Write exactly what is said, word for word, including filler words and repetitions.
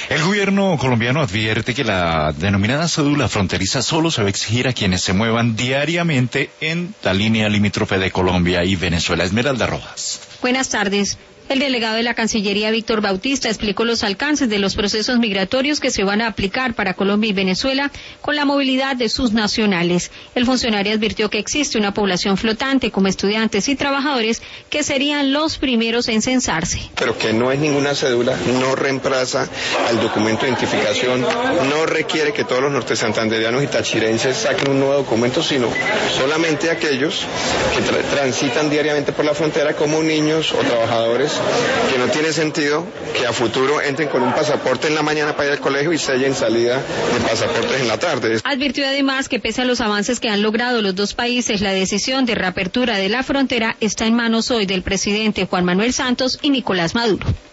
El gobierno colombiano advierte que la denominada cédula fronteriza solo se va a exigir a quienes se muevan diariamente en la línea limítrofe de Colombia y Venezuela. Esmeralda Rojas. Buenas tardes. El delegado de la Cancillería, Víctor Bautista, explicó los alcances de los procesos migratorios que se van a aplicar para Colombia y Venezuela con la movilidad de sus nacionales. El funcionario advirtió que existe una población flotante como estudiantes y trabajadores que serían los primeros en censarse. Pero que no es ninguna cédula, no reemplaza al documento de identificación, no requiere que todos los nortesantanderianos y tachirenses saquen un nuevo documento, sino solamente aquellos que tra transitan diariamente por la frontera como niños o trabajadores, que no tiene sentido que a futuro entren con un pasaporte en la mañana para ir al colegio y sellen salida de pasaportes en la tarde. Advirtió además que pese a los avances que han logrado los dos países, la decisión de reapertura de la frontera está en manos hoy del presidente Juan Manuel Santos y Nicolás Maduro.